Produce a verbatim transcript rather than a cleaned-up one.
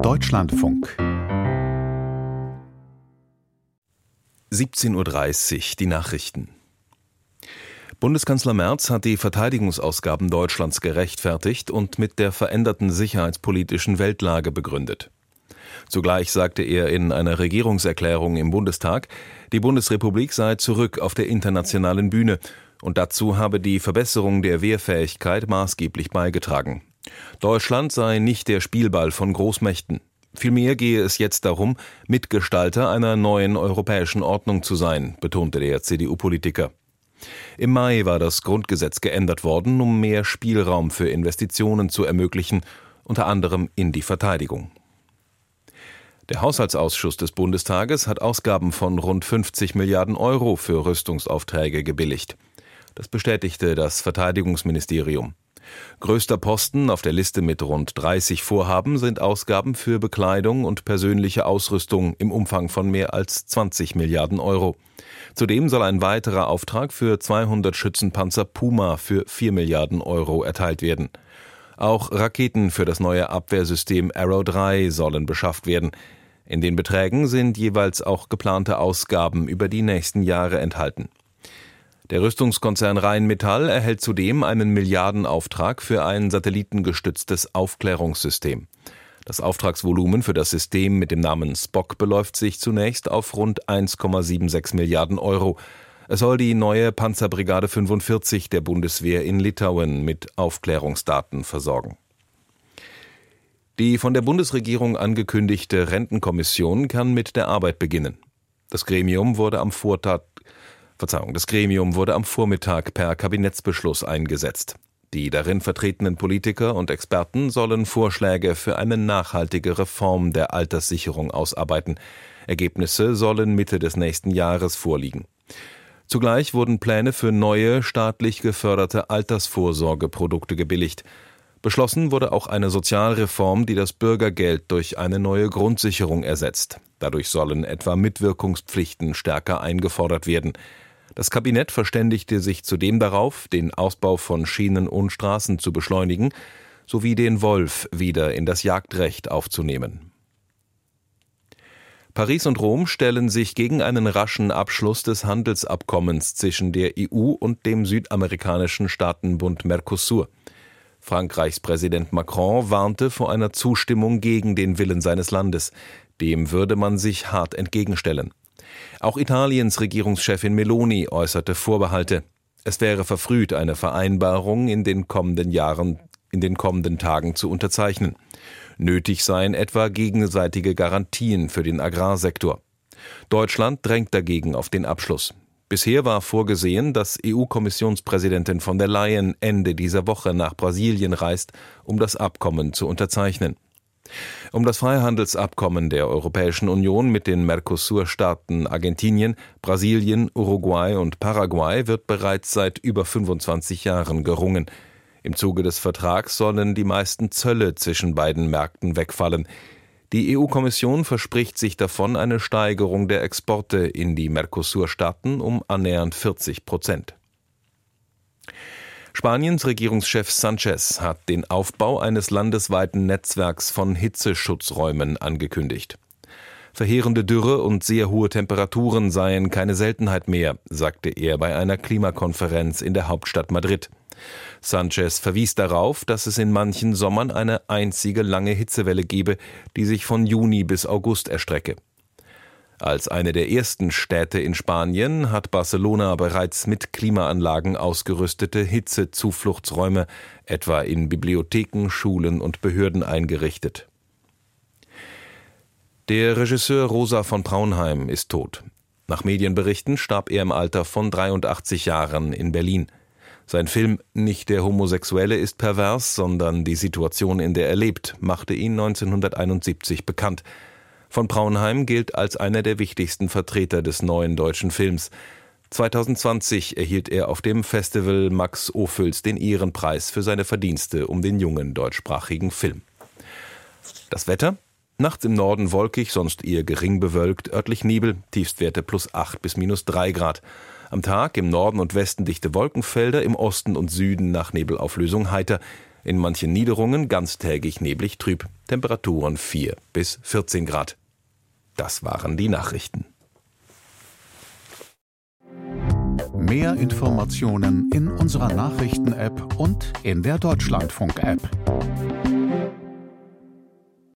Deutschlandfunk. siebzehn Uhr dreißig, die Nachrichten. Bundeskanzler Merz hat die Verteidigungsausgaben Deutschlands gerechtfertigt und mit der veränderten sicherheitspolitischen Weltlage begründet. Zugleich sagte er in einer Regierungserklärung im Bundestag, die Bundesrepublik sei zurück auf der internationalen Bühne und dazu habe die Verbesserung der Wehrfähigkeit maßgeblich beigetragen. Deutschland sei nicht der Spielball von Großmächten. Vielmehr gehe es jetzt darum, Mitgestalter einer neuen europäischen Ordnung zu sein, betonte der C D U-Politiker. Im Mai war das Grundgesetz geändert worden, um mehr Spielraum für Investitionen zu ermöglichen, unter anderem in die Verteidigung. Der Haushaltsausschuss des Bundestages hat Ausgaben von rund fünfzig Milliarden Euro für Rüstungsaufträge gebilligt. Das bestätigte das Verteidigungsministerium. Größter Posten auf der Liste mit rund dreißig Vorhaben sind Ausgaben für Bekleidung und persönliche Ausrüstung im Umfang von mehr als zwanzig Milliarden Euro. Zudem soll ein weiterer Auftrag für zweihundert Schützenpanzer Puma für vier Milliarden Euro erteilt werden. Auch Raketen für das neue Abwehrsystem Arrow drei sollen beschafft werden. In den Beträgen sind jeweils auch geplante Ausgaben über die nächsten Jahre enthalten. Der Rüstungskonzern Rheinmetall erhält zudem einen Milliardenauftrag für ein satellitengestütztes Aufklärungssystem. Das Auftragsvolumen für das System mit dem Namen Spock beläuft sich zunächst auf rund eins Komma sechsundsiebzig Milliarden Euro. Es soll die neue Panzerbrigade fünfundvierzig der Bundeswehr in Litauen mit Aufklärungsdaten versorgen. Die von der Bundesregierung angekündigte Rentenkommission kann mit der Arbeit beginnen. Das Gremium wurde am Vortag Verzeihung, das Gremium wurde am Vormittag per Kabinettsbeschluss eingesetzt. Die darin vertretenen Politiker und Experten sollen Vorschläge für eine nachhaltige Reform der Alterssicherung ausarbeiten. Ergebnisse sollen Mitte des nächsten Jahres vorliegen. Zugleich wurden Pläne für neue, staatlich geförderte Altersvorsorgeprodukte gebilligt. Beschlossen wurde auch eine Sozialreform, die das Bürgergeld durch eine neue Grundsicherung ersetzt. Dadurch sollen etwa Mitwirkungspflichten stärker eingefordert werden. Das Kabinett verständigte sich zudem darauf, den Ausbau von Schienen und Straßen zu beschleunigen, sowie den Wolf wieder in das Jagdrecht aufzunehmen. Paris und Rom stellen sich gegen einen raschen Abschluss des Handelsabkommens zwischen der E U und dem südamerikanischen Staatenbund Mercosur. Frankreichs Präsident Macron warnte vor einer Zustimmung gegen den Willen seines Landes. Dem würde man sich hart entgegenstellen. Auch Italiens Regierungschefin Meloni äußerte Vorbehalte. Es wäre verfrüht, eine Vereinbarung in den kommenden Jahren, in den kommenden Tagen zu unterzeichnen. Nötig seien etwa gegenseitige Garantien für den Agrarsektor. Deutschland drängt dagegen auf den Abschluss. Bisher war vorgesehen, dass E U-Kommissionspräsidentin von der Leyen Ende dieser Woche nach Brasilien reist, um das Abkommen zu unterzeichnen. Um das Freihandelsabkommen der Europäischen Union mit den Mercosur-Staaten Argentinien, Brasilien, Uruguay und Paraguay wird bereits seit über fünfundzwanzig Jahren gerungen. Im Zuge des Vertrags sollen die meisten Zölle zwischen beiden Märkten wegfallen. Die E U-Kommission verspricht sich davon eine Steigerung der Exporte in die Mercosur-Staaten um annähernd vierzig Prozent. Spaniens Regierungschef Sánchez hat den Aufbau eines landesweiten Netzwerks von Hitzeschutzräumen angekündigt. Verheerende Dürre und sehr hohe Temperaturen seien keine Seltenheit mehr, sagte er bei einer Klimakonferenz in der Hauptstadt Madrid. Sánchez verwies darauf, dass es in manchen Sommern eine einzige lange Hitzewelle gebe, die sich von Juni bis August erstrecke. Als eine der ersten Städte in Spanien hat Barcelona bereits mit Klimaanlagen ausgerüstete Hitzezufluchtsräume, etwa in Bibliotheken, Schulen und Behörden eingerichtet. Der Regisseur Rosa von Braunheim ist tot. Nach Medienberichten starb er im Alter von dreiundachtzig Jahren in Berlin. Sein Film »Nicht der Homosexuelle ist pervers, sondern die Situation, in der er lebt« machte ihn neunzehnhunderteinundsiebzig bekannt. Von Braunheim gilt als einer der wichtigsten Vertreter des neuen deutschen Films. zweitausendzwanzig erhielt er auf dem Festival Max Ophüls den Ehrenpreis für seine Verdienste um den jungen deutschsprachigen Film. Das Wetter? Nachts im Norden wolkig, sonst eher gering bewölkt, örtlich Nebel, Tiefstwerte plus acht bis minus drei Grad. Am Tag im Norden und Westen dichte Wolkenfelder, im Osten und Süden nach Nebelauflösung heiter. In manchen Niederungen ganztägig neblig trüb. Temperaturen vier bis vierzehn Grad. Das waren die Nachrichten. Mehr Informationen in unserer Nachrichten-App und in der Deutschlandfunk-App.